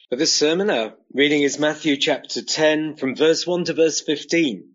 For this sermon, our reading is Matthew chapter 10 from verse 1 to verse 15.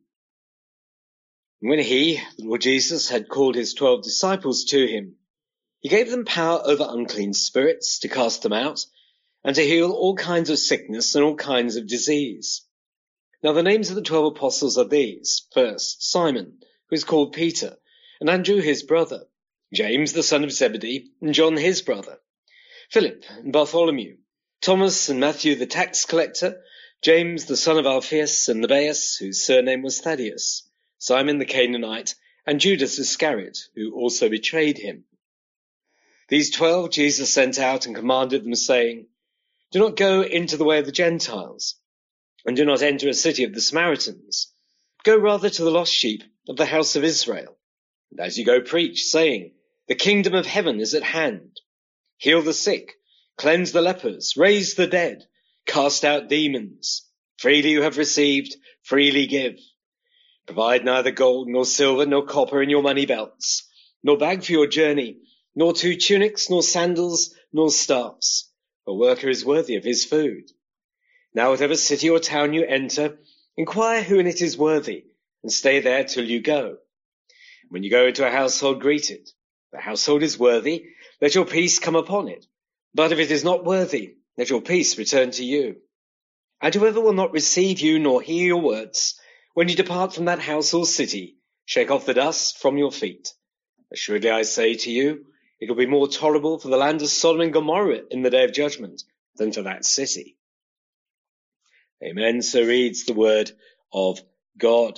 When he, the Lord Jesus, had called his 12 disciples to him, he gave them power over unclean spirits to cast them out and to heal all kinds of sickness and all kinds of disease. Now the names of the 12 apostles are these. First, Simon, who is called Peter, and Andrew his brother, James the son of Zebedee, and John his brother, Philip and Bartholomew, Thomas and Matthew the tax collector, James the son of Alphaeus and Lebbaeus, whose surname was Thaddeus, Simon the Canaanite, and Judas Iscariot, who also betrayed him. These 12 Jesus sent out and commanded them, saying, Do not go into the way of the Gentiles, and do not enter a city of the Samaritans. Go rather to the lost sheep of the house of Israel. And as you go, preach, saying, The kingdom of heaven is at hand. Heal the sick, cleanse the lepers, raise the dead, cast out demons. Freely you have received, freely give. Provide neither gold nor silver nor copper in your money belts, nor bag for your journey, nor 2 tunics, nor sandals, nor staffs. A worker is worthy of his food. Now whatever city or town you enter, inquire who in it is worthy, and stay there till you go. When you go into a household, greet it. If the household is worthy, let your peace come upon it. But if it is not worthy, let your peace return to you. And whoever will not receive you nor hear your words, when you depart from that house or city, shake off the dust from your feet. Assuredly I say to you, it will be more tolerable for the land of Sodom and Gomorrah in the day of judgment than for that city. Amen. So reads the word of God.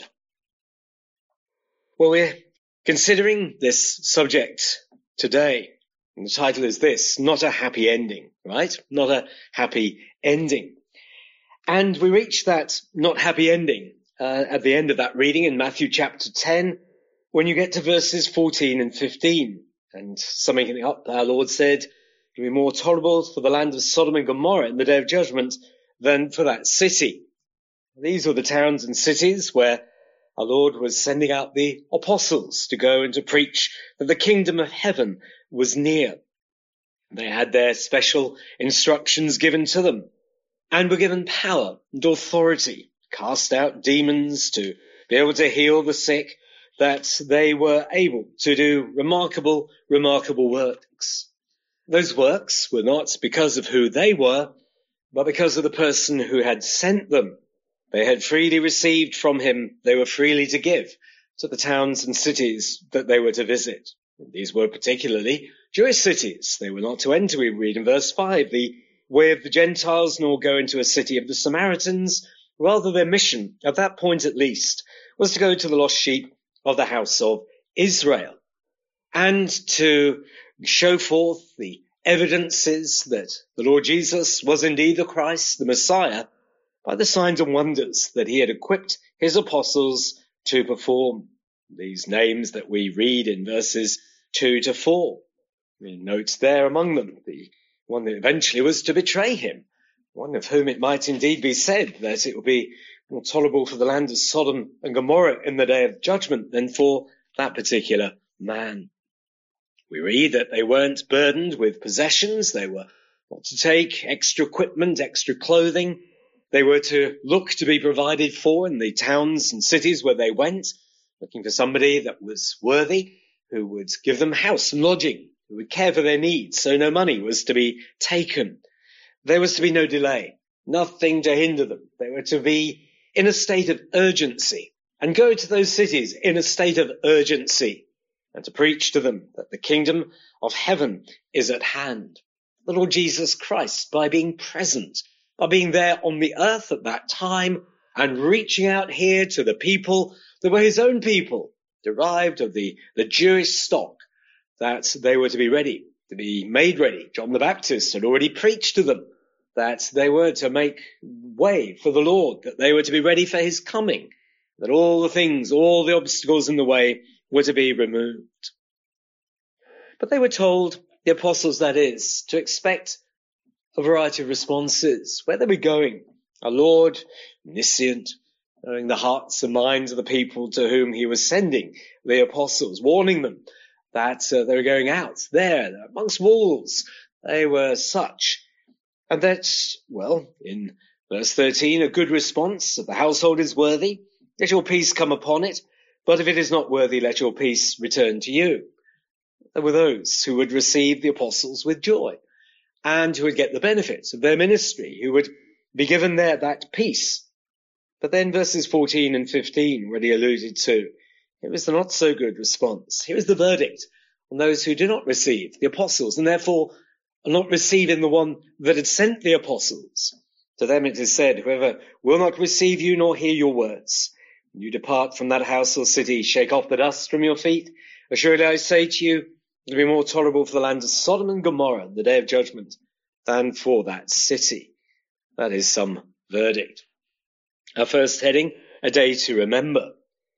Well, we're considering this subject today. And the title is this, Not a Happy Ending, right? Not a happy ending. And we reach that not happy ending at the end of that reading in Matthew chapter 10, when you get to verses 14 and 15. And summing up, our Lord said, it will be more tolerable for the land of Sodom and Gomorrah in the day of judgment than for that city. These were the towns and cities where our Lord was sending out the apostles to go and to preach that the kingdom of heaven was near. They had their special instructions given to them and were given power and authority to cast out demons, to be able to heal the sick, that they were able to do remarkable works. Those works were not because of who they were, but because of the person who had sent them. They had freely received from him, they were freely to give to the towns and cities that they were to visit. These were particularly Jewish cities. They were not to enter, we read in verse 5, the way of the Gentiles, nor go into a city of the Samaritans. Rather, their mission, at that point at least, was to go to the lost sheep of the house of Israel and to show forth the evidences that the Lord Jesus was indeed the Christ, the Messiah, by the signs and wonders that he had equipped his apostles to perform. These names that we read in verses 2 to 4. We note there among them the one that eventually was to betray him, one of whom it might indeed be said that it will be more tolerable for the land of Sodom and Gomorrah in the day of judgment than for that particular man. We read that they weren't burdened with possessions. They were not to take extra equipment, extra clothing. They were to look to be provided for in the towns and cities where they went, looking for somebody that was worthy, who would give them house and lodging, who would care for their needs, so no money was to be taken. There was to be no delay, nothing to hinder them. They were to be in a state of urgency and go to those cities in a state of urgency and to preach to them that the kingdom of heaven is at hand. The Lord Jesus Christ, by being present, by being there on the earth at that time and reaching out here to the people that were his own people, derived of the Jewish stock, that they were to be ready, to be made ready. John the Baptist had already preached to them that they were to make way for the Lord, that they were to be ready for his coming, that all the things, all the obstacles in the way were to be removed. But they were told, the apostles that is, to expect a variety of responses. Where they were going, our Lord, omniscient, knowing the hearts and minds of the people to whom he was sending the apostles, warning them that they were going out there amongst wolves. They were such, and that Well, in verse 13, a good response. If the household is worthy, let your peace come upon it. But if it is not worthy, let your peace return to you. There were those who would receive the apostles with joy and who would get the benefits of their ministry, who would be given there that peace. But then verses 14 and 15, already alluded to, it was the not so good response. Here is the verdict on those who do not receive the apostles and therefore are not receiving the one that had sent the apostles. To them it is said, whoever will not receive you nor hear your words, when you depart from that house or city, shake off the dust from your feet. Assuredly I say to you, it will be more tolerable for the land of Sodom and Gomorrah in the day of judgment than for that city. That is some verdict. Our first heading, a day to remember.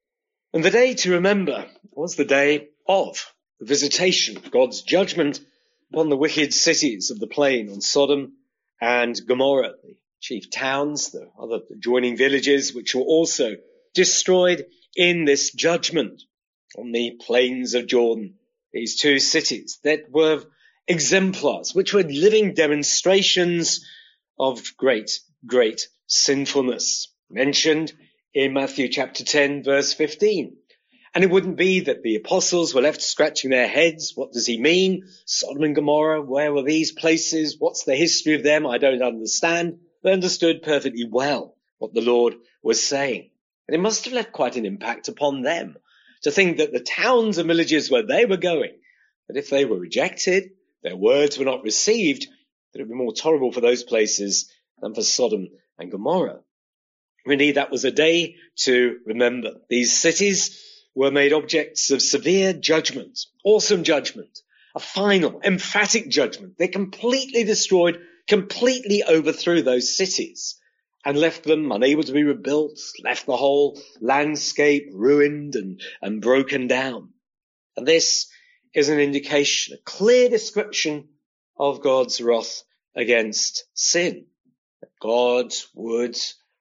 And the day to remember was the day of the visitation of God's judgment upon the wicked cities of the plain, on Sodom and Gomorrah, the chief towns, the other adjoining villages, which were also destroyed in this judgment on the plains of Jordan. These two cities that were exemplars, which were living demonstrations of great, great sinfulness, mentioned in Matthew chapter 10, verse 15. And it wouldn't be that the apostles were left scratching their heads. What does he mean? Sodom and Gomorrah, where were these places? What's the history of them? I don't understand. They understood perfectly well what the Lord was saying. And it must have left quite an impact upon them to think that the towns and villages where they were going, that if they were rejected, their words were not received, that it would be more tolerable for those places than for Sodom and Gomorrah. Indeed, that was a day to remember. These cities were made objects of severe judgment, awesome judgment, a final, emphatic judgment. They completely destroyed, completely overthrew those cities and left them unable to be rebuilt, left the whole landscape ruined and broken down. And this is an indication, a clear description of God's wrath against sin. That God would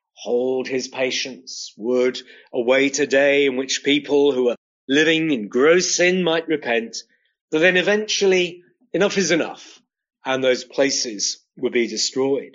hold his patience, would await a day in which people who are living in gross sin might repent, but then eventually enough is enough, and those places would be destroyed.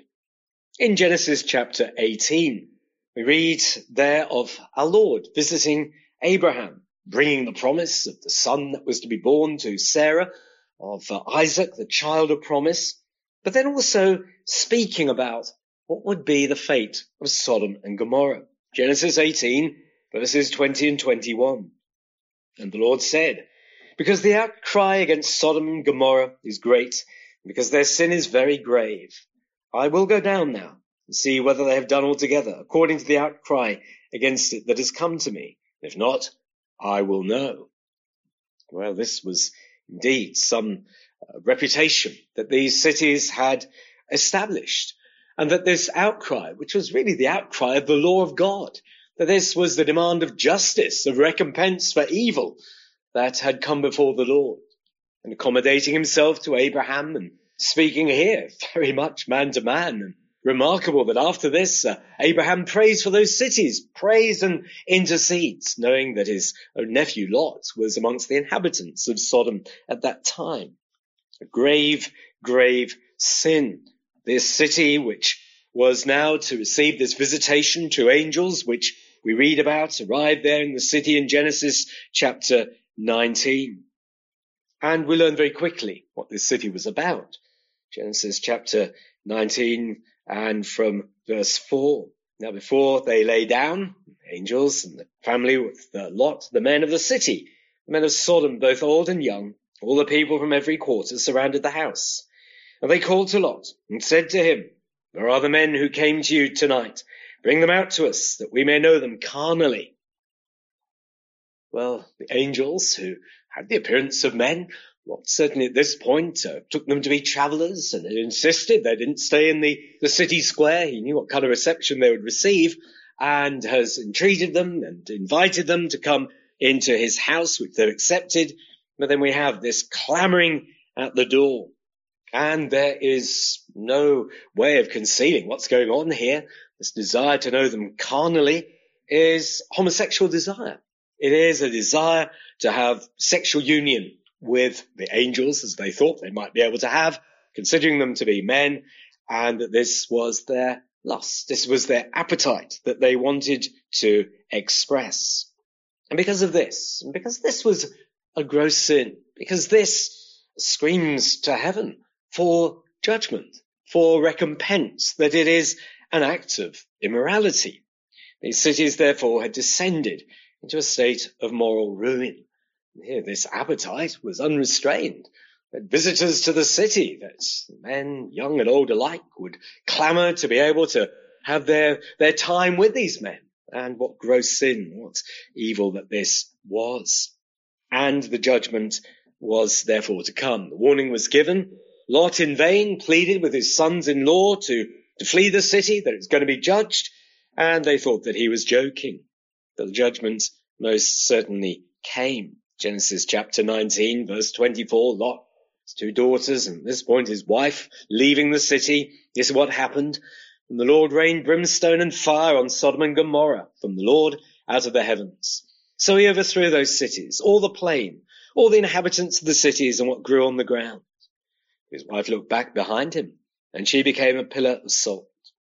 In Genesis chapter 18, we read there of our Lord visiting Abraham, bringing the promise of the son that was to be born to Sarah, of Isaac, the child of promise, but then also speaking about what would be the fate of Sodom and Gomorrah. Genesis 18, verses 20 and 21. And the Lord said, because the outcry against Sodom and Gomorrah is great, because their sin is very grave, I will go down now and see whether they have done altogether according to the outcry against it that has come to me. If not, I will know. Well, this was indeed some reputation that these cities had established, and that this outcry, which was really the outcry of the law of God, that this was the demand of justice, of recompense for evil that had come before the Lord, and accommodating himself to Abraham and speaking here very much man to man. And remarkable that after this, Abraham prays for those cities, prays and intercedes, knowing that his own nephew Lot was amongst the inhabitants of Sodom at that time. A grave, grave sin. This city, which was now to receive this visitation to angels, which we read about, arrived there in the city in Genesis chapter 19. And we learn very quickly what this city was about. Genesis chapter 19 and from verse 4. Now before they lay down, angels and the family with Lot, the men of the city, the men of Sodom, both old and young, all the people from every quarter surrounded the house. And they called to Lot and said to him, where are the men who came to you tonight? Bring them out to us, that we may know them carnally. Well, the angels, who had the appearance of men, Lot certainly at this point took them to be travellers, and insisted they didn't stay in the city square. He knew what kind of reception they would receive, and has entreated them and invited them to come into his house, which they've accepted. But then we have this clamouring at the door. And there is no way of concealing what's going on here. This desire to know them carnally is homosexual desire. It is a desire to have sexual union with the angels, as they thought they might be able to have, considering them to be men, and that this was their lust. This was their appetite that they wanted to express. And because of this, and because this was a gross sin, because this screams to heaven for judgment, for recompense, that it is an act of immorality. These cities, therefore, had descended into a state of moral ruin. Here, this appetite was unrestrained. That visitors to the city, that men, young and old alike, would clamour to be able to have their time with these men. And what gross sin, what evil that this was. And the judgment was therefore to come. The warning was given. Lot in vain pleaded with his sons-in-law to flee the city, that it was going to be judged, and they thought that he was joking. But the judgment most certainly came. Genesis chapter 19, verse 24, Lot, his 2 daughters, and at this point his wife, leaving the city. This is what happened. And the Lord rained brimstone and fire on Sodom and Gomorrah from the Lord out of the heavens. So he overthrew those cities, all the plain, all the inhabitants of the cities and what grew on the ground. His wife looked back behind him, and she became a pillar of salt.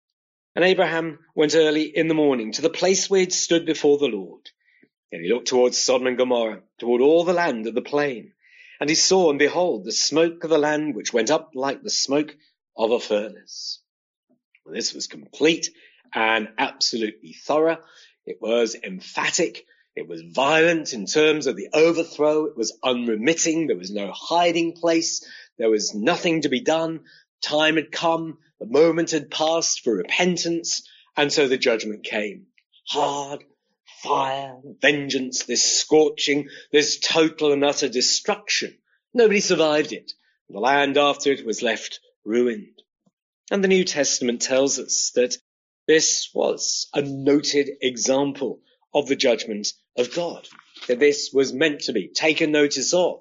And Abraham went early in the morning to the place where he stood before the Lord. And he looked towards Sodom and Gomorrah, toward all the land of the plain. And he saw, and behold, the smoke of the land which went up like the smoke of a furnace. Well, this was complete and absolutely thorough. It was emphatic. It was violent in terms of the overthrow. It was unremitting. There was no hiding place. There was nothing to be done. Time had come. The moment had passed for repentance. And so the judgment came. Hard fire, vengeance, this scorching, this total and utter destruction. Nobody survived it. The land after it was left ruined. And the New Testament tells us that this was a noted example of the judgment of God, that this was meant to be taken notice of.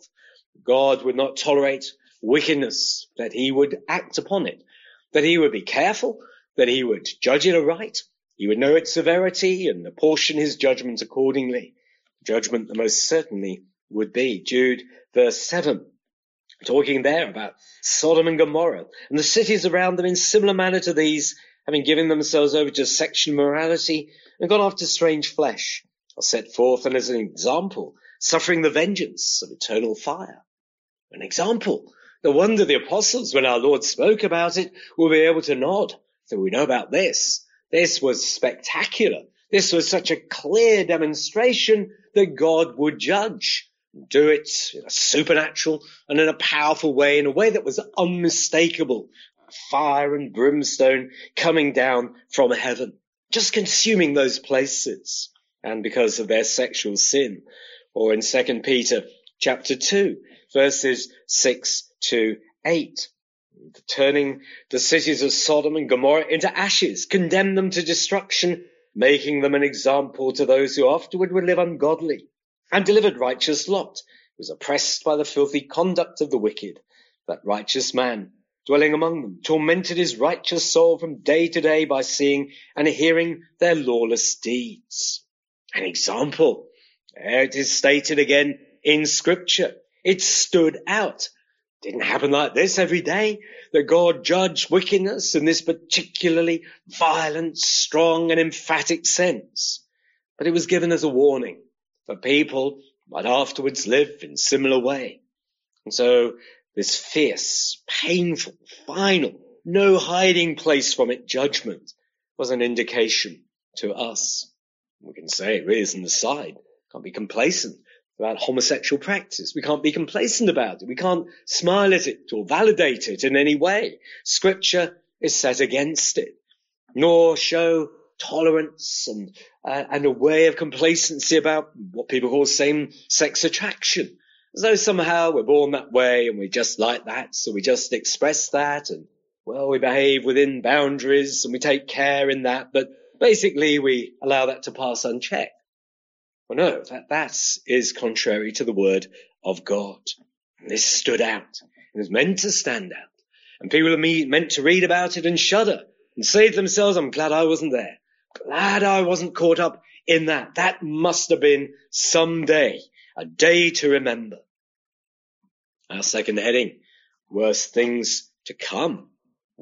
God would not tolerate wickedness, that he would act upon it, that he would be careful, that he would judge it aright, he would know its severity and apportion his judgment accordingly. Judgment that most certainly would be. Jude verse 7. Talking there about Sodom and Gomorrah and the cities around them in similar manner to these, having given themselves over to sexual morality and gone after strange flesh, are set forth and as an example, suffering the vengeance of eternal fire. An example. No wonder the apostles, when our Lord spoke about it, will be able to nod. So we know about this. This was spectacular. This was such a clear demonstration that God would judge. Do it in a supernatural and in a powerful way, in a way that was unmistakable. Fire and brimstone coming down from heaven, just consuming those places. And because of their sexual sin. Or in 2 Peter chapter 2, verses 6 to 8. Turning the cities of Sodom and Gomorrah into ashes, condemn them to destruction, making them an example to those who afterward would live ungodly. And delivered righteous Lot, who was oppressed by the filthy conduct of the wicked. That righteous man, dwelling among them, tormented his righteous soul from day to day by seeing and hearing their lawless deeds. An example. It is stated again in Scripture. It stood out. Didn't happen like this every day, that God judged wickedness in this particularly violent, strong and emphatic sense. But it was given as a warning for people who might afterwards live in similar way. And so this fierce, painful, final, no hiding place from it judgment was an indication to us. We can say it really is an aside. Can't be complacent about homosexual practice. We can't be complacent about it. We can't smile at it or validate it in any way. Scripture is set against it, nor show tolerance and a way of complacency about what people call same-sex attraction, as though somehow we're born that way and we just like that, so we just express that and, well, we behave within boundaries and we take care in that, but basically we allow that to pass unchecked. Well, no, that is contrary to the word of God. And this stood out. It was meant to stand out. And people are meant to read about it and shudder and say to themselves, I'm glad I wasn't there. Glad I wasn't caught up in that. That must have been some day, a day to remember. Our second heading, worse things to come.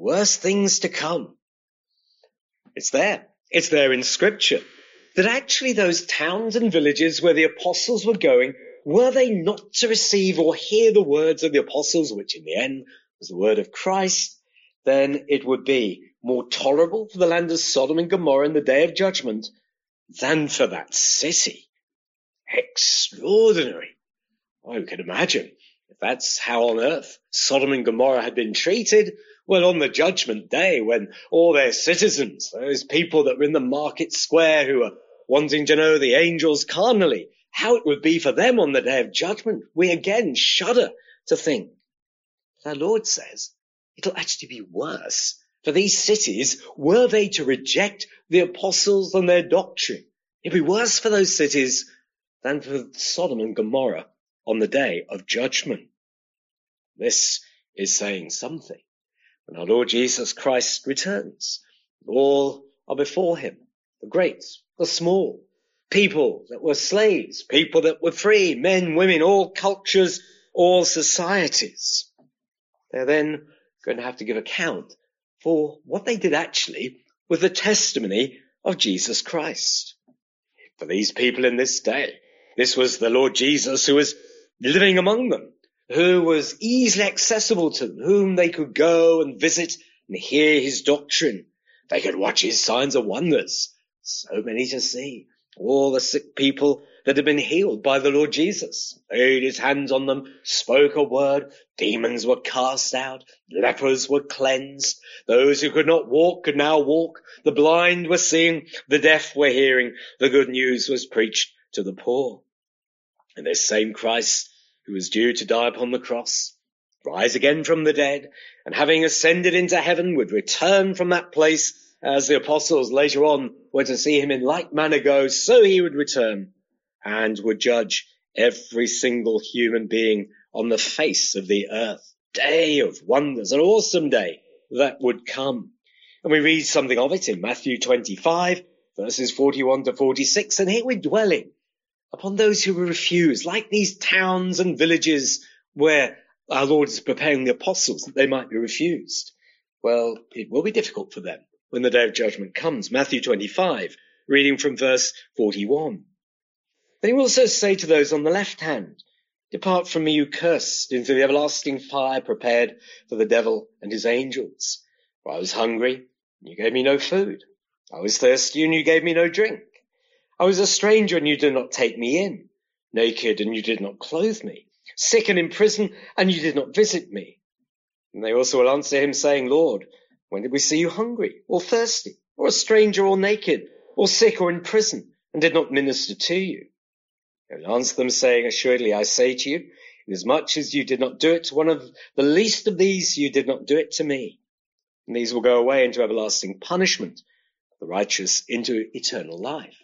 worse things to come. It's there in Scripture, that actually those towns and villages where the apostles were going, were they not to receive or hear the words of the apostles, which in the end was the word of Christ, then it would be more tolerable for the land of Sodom and Gomorrah in the day of judgment than for that city. Extraordinary. I can imagine if that's how on earth Sodom and Gomorrah had been treated. Well, on the judgment day, when all their citizens, those people that were in the market square who were wanting to know the angels carnally, how it would be for them on the day of judgment, we again shudder to think. Our Lord says it'll actually be worse for these cities were they to reject the apostles and their doctrine. It'd be worse for those cities than for Sodom and Gomorrah on the day of judgment. This is saying something. When our Lord Jesus Christ returns, all are before him, the great, the small, people that were slaves, people that were free, men, women, all cultures, all societies. They're then going to have to give account for what they did actually with the testimony of Jesus Christ. For these people in this day, this was the Lord Jesus who was living among them, who was easily accessible to them, whom they could go and visit and hear his doctrine. They could watch his signs and wonders. So many to see. All the sick people that had been healed by the Lord Jesus. Laid his hands on them, spoke a word. Demons were cast out. Lepers were cleansed. Those who could not walk could now walk. The blind were seeing. The deaf were hearing. The good news was preached to the poor. And this same Christ, who was due to die upon the cross, rise again from the dead, and having ascended into heaven would return from that place as the apostles later on were to see him in like manner go, so he would return and would judge every single human being on the face of the earth. Day of wonders, an awesome day that would come. And we read something of it in Matthew 25, verses 41 to 46, and here we're dwelling upon those who were refused, like these towns and villages where our Lord is preparing the apostles that they might be refused. Well, it will be difficult for them when the day of judgment comes. Matthew 25, reading from verse 41. Then he will also say to those on the left hand, depart from me, you cursed, into the everlasting fire prepared for the devil and his angels. For I was hungry, and you gave me no food. I was thirsty, and you gave me no drink. I was a stranger, and you did not take me in. Naked, and you did not clothe me. Sick and in prison, and you did not visit me. And they also will answer him, saying, Lord, when did we see you hungry, or thirsty, or a stranger, or naked, or sick, or in prison, and did not minister to you? He will answer them, saying, assuredly I say to you, inasmuch as you did not do it to one of the least of these, you did not do it to me. And these will go away into everlasting punishment, the righteous into eternal life.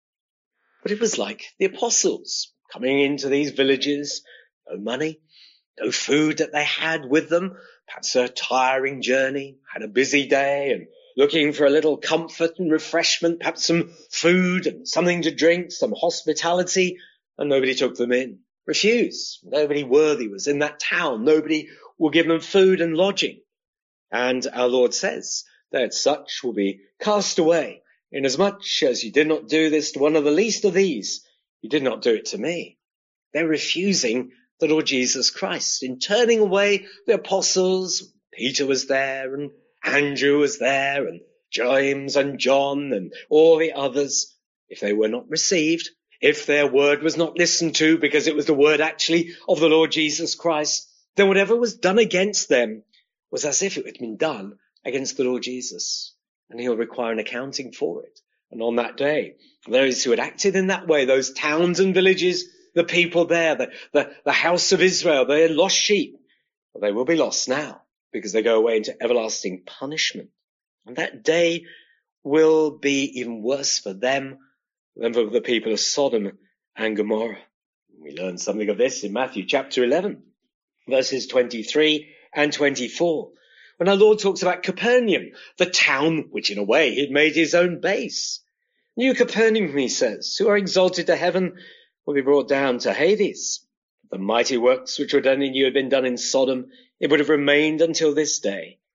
But it was like the apostles coming into these villages, no money, no food that they had with them, perhaps a tiring journey, had a busy day and looking for a little comfort and refreshment, perhaps some food and something to drink, some hospitality, and nobody took them in. Refused. Nobody worthy was in that town. Nobody will give them food and lodging. And our Lord says that such will be cast away. Inasmuch as you did not do this to one of the least of these, you did not do it to me. They're refusing the Lord Jesus Christ in turning away the apostles. Peter was there, and Andrew was there, and James and John and all the others. If they were not received, if their word was not listened to because it was the word actually of the Lord Jesus Christ, then whatever was done against them was as if it had been done against the Lord Jesus. And he'll require an accounting for it. And on that day, those who had acted in that way, those towns and villages, the people there, the house of Israel, they lost sheep. But they will be lost now because they go away into everlasting punishment. And that day will be even worse for them than for the people of Sodom and Gomorrah. We learn something of this in Matthew chapter 11, verses 23 and 24. When our Lord talks about Capernaum, the town which in a way he'd made his own base. You Capernaum, he says, who are exalted to heaven will be brought down to Hades. The mighty works which were done in you had been done in Sodom, it would have remained until this day.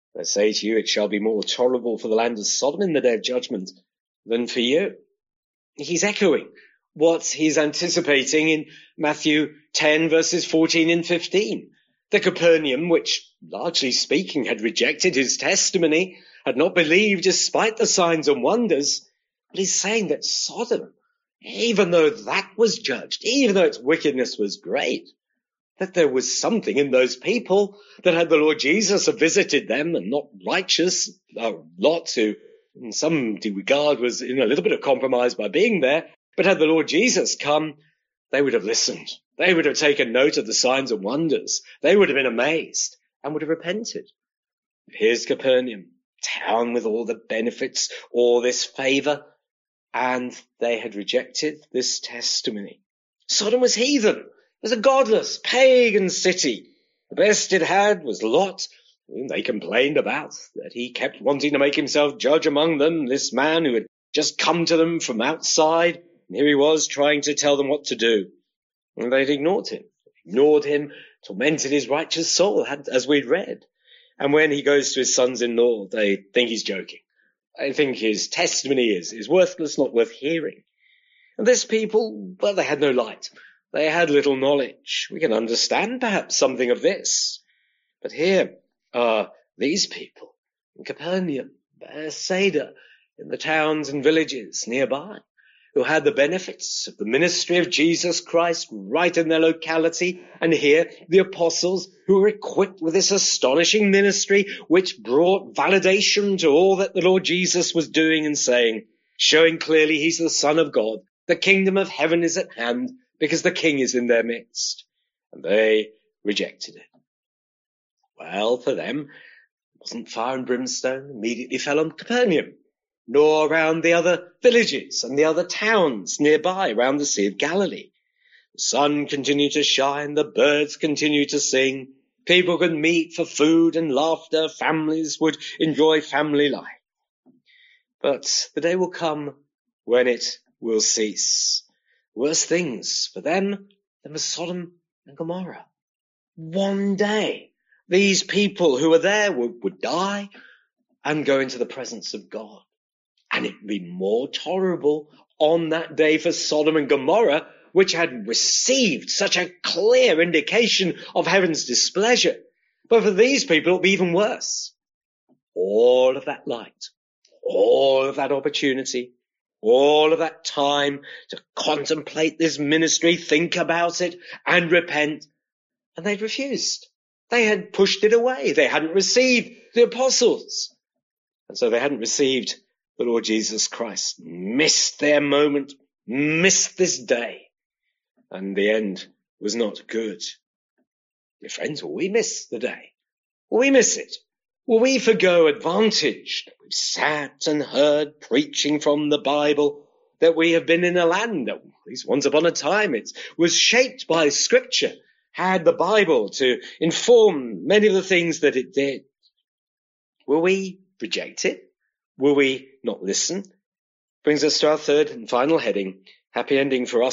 I say to you, it shall be more tolerable for the land of Sodom in the day of judgment than for you. He's echoing what he's anticipating in Matthew 10 verses 14 and 15. The Capernaum, which largely speaking had rejected his testimony, had not believed despite the signs and wonders, but he's saying that Sodom, even though that was judged, even though its wickedness was great, that there was something in those people that had the Lord Jesus have visited them, and not righteous, Lot, who in some regard was in a little bit of compromise by being there, but had the Lord Jesus come, they would have listened. They would have taken note of the signs and wonders. They would have been amazed and would have repented. Here's Capernaum, town with all the benefits, all this favor, and they had rejected this testimony. Sodom was heathen. It was a godless, pagan city. The best it had was Lot, whom they complained about, that he kept wanting to make himself judge among them, this man who had just come to them from outside, and here he was trying to tell them what to do. And they'd ignored him, tormented his righteous soul, as we'd read. And when he goes to his sons-in-law, they think he's joking. They think his testimony is worthless, not worth hearing. And this people, well, they had no light. They had little knowledge. We can understand perhaps something of this. But here are these people in Capernaum, Bethsaida, in the towns and villages nearby, who had the benefits of the ministry of Jesus Christ right in their locality. And here the apostles, who were equipped with this astonishing ministry, which brought validation to all that the Lord Jesus was doing and saying, showing clearly he's the Son of God. The kingdom of heaven is at hand, because the king is in their midst. And they rejected it. Well, for them, it wasn't fire and brimstone immediately fell on Capernaum, nor around the other villages and the other towns nearby around the Sea of Galilee. The sun continued to shine, the birds continued to sing, people could meet for food and laughter, families would enjoy family life. But the day will come when it will cease. Worse things for them than for Sodom and Gomorrah. One day, these people who were there would die and go into the presence of God. And it would be more tolerable on that day for Sodom and Gomorrah, which had received such a clear indication of heaven's displeasure. But for these people, it would be even worse. All of that light, all of that opportunity, all of that time to contemplate this ministry, think about it, and repent. And they'd refused. They had pushed it away. They hadn't received the apostles. And so they hadn't received the Lord Jesus Christ. Missed their moment, missed this day. And the end was not good. Dear friends, will we miss the day? Will we miss it? Will we forgo advantage that we've sat and heard preaching from the Bible, that we have been in a land that, at least once upon a time, it was shaped by Scripture, had the Bible to inform many of the things that it did? Will we reject it? Will we not listen? Brings us to our third and final heading, happy ending for us, ?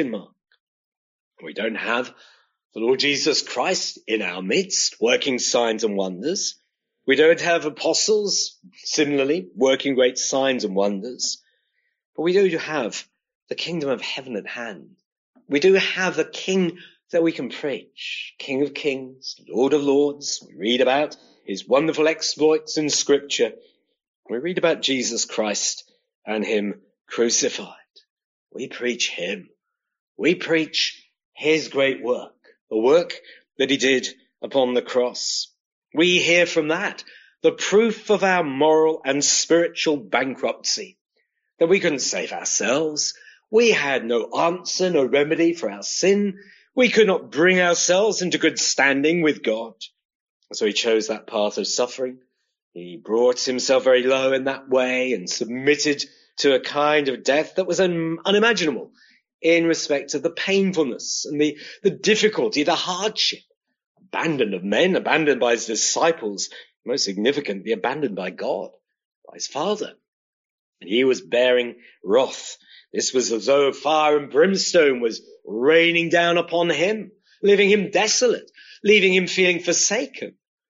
We don't have the Lord Jesus Christ in our midst, working signs and wonders. We don't have apostles, similarly, working great signs and wonders. But we do have the kingdom of heaven at hand. We do have the King that we can preach, King of kings, Lord of lords. We read about his wonderful exploits in Scripture. We read about Jesus Christ and him crucified. We preach him. We preach his great work, the work that he did upon the cross. We hear from that the proof of our moral and spiritual bankruptcy, that we couldn't save ourselves. We had no answer, no remedy for our sin. We could not bring ourselves into good standing with God. So he chose that path of suffering. He brought himself very low in that way and submitted to a kind of death that was unimaginable in respect of the painfulness and the difficulty, the hardship. Abandoned of men, abandoned by his disciples, most significantly abandoned by God, by his Father. And he was bearing wrath. This was as though fire and brimstone was raining down upon him, leaving him desolate, leaving him feeling forsaken.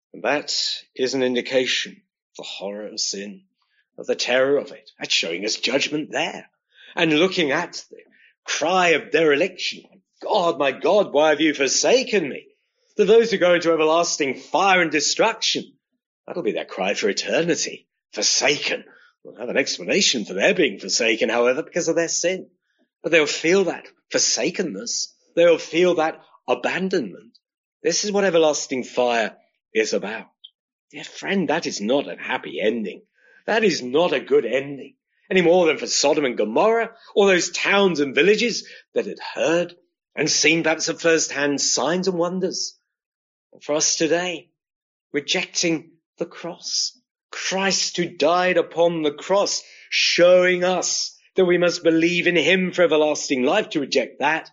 And that is an indication of the horror of sin, of the terror of it. That's showing us judgment there. And looking at the cry of dereliction, my God, why have you forsaken me? To those who go into everlasting fire and destruction, that'll be their cry for eternity. Forsaken. We'll have an explanation for their being forsaken, however, because of their sin. But they'll feel that forsakenness. They'll feel that abandonment. This is what everlasting fire is about. Dear friend, that is not a happy ending. That is not a good ending, any more than for Sodom and Gomorrah, or those towns and villages that had heard and seen perhaps at first-hand signs and wonders. But for us today, rejecting the cross, Christ who died upon the cross, showing us that we must believe in him for everlasting life. To reject that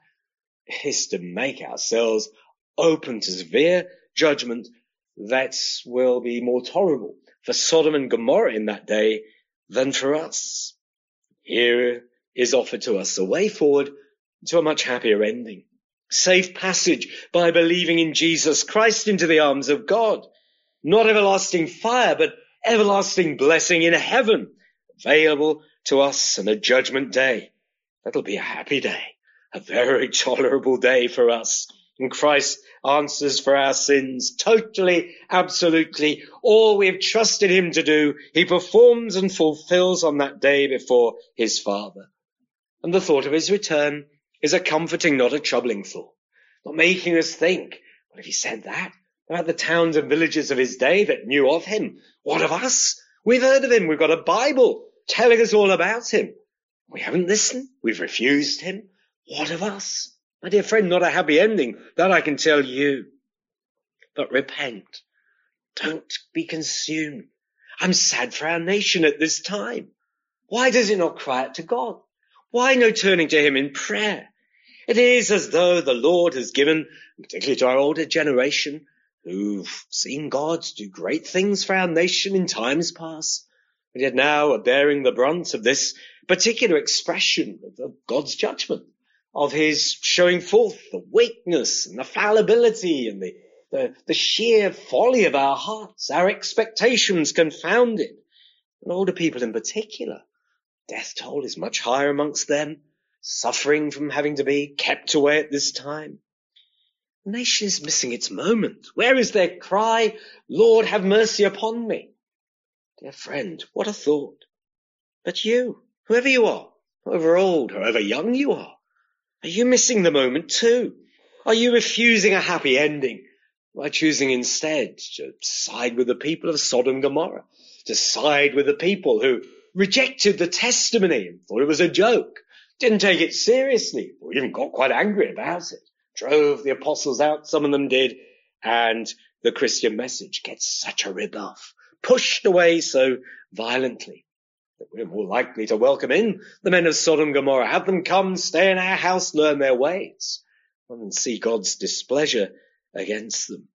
is to make ourselves open to severe judgment that will be more tolerable for Sodom and Gomorrah in that day than for us. Here is offered to us a way forward to a much happier ending. Safe passage by believing in Jesus Christ into the arms of God. Not everlasting fire, but everlasting blessing in heaven, available to us in a judgment day. That'll be a happy day, a very tolerable day for us. And Christ answers for our sins totally, absolutely. All we have trusted him to do, he performs and fulfills on that day before his Father. And the thought of his return is a comforting, not a troubling thought. Not making us think, what if he said that about the towns and villages of his day that knew of him? What of us? We've heard of him. We've got a Bible telling us all about him. We haven't listened. We've refused him. What of us? My dear friend, not a happy ending, that I can tell you. But repent. Don't be consumed. I'm sad for our nation at this time. Why does it not cry out to God? Why no turning to him in prayer? It is as though the Lord has given, particularly to our older generation, who've seen God do great things for our nation in times past, and yet now are bearing the brunt of this particular expression of God's judgment, of his showing forth the weakness and the fallibility and the sheer folly of our hearts, our expectations confounded, and older people in particular. Death toll is much higher amongst them, suffering from having to be kept away at this time. The nation is missing its moment. Where is their cry, Lord, have mercy upon me? Dear friend, what a thought. But you, whoever you are, however old, however young you are you missing the moment too? Are you refusing a happy ending by choosing instead to side with the people of Sodom and Gomorrah, to side with the people who rejected the testimony and thought it was a joke, didn't take it seriously, or even got quite angry about it, drove the apostles out, some of them did, and the Christian message gets such a rebuff, pushed away so violently that we're more likely to welcome in the men of Sodom and Gomorrah, have them come, stay in our house, learn their ways, and see God's displeasure against them.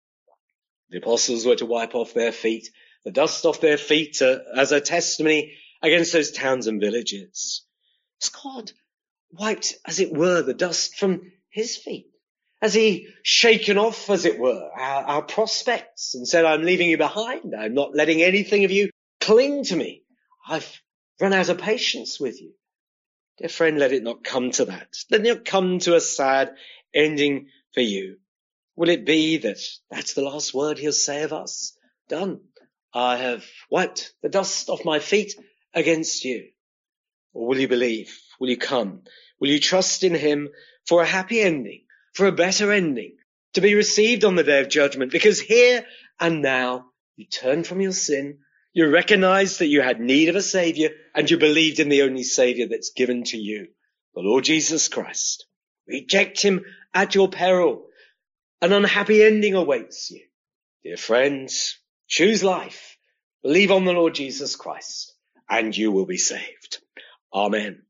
The apostles were to wipe off their feet, the dust off their feet as a testimony against those towns and villages. As God wiped, as it were, the dust from his feet, as he shaken off, as it were, our prospects and said, I'm leaving you behind. I'm not letting anything of you cling to me. I've run out of patience with you. Dear friend, let it not come to that. Let it not come to a sad ending for you. Will it be that that's the last word he'll say of us? Done. I have wiped the dust off my feet against you. Or will you believe? Will you come? Will you trust in him for a happy ending, for a better ending, to be received on the day of judgment? Because here and now you turn from your sin, you recognize that you had need of a Savior, and you believed in the only Savior that's given to you, the Lord Jesus Christ. Reject him at your peril. An unhappy ending awaits you. Dear friends, choose life. Believe on the Lord Jesus Christ, and you will be saved. Amen.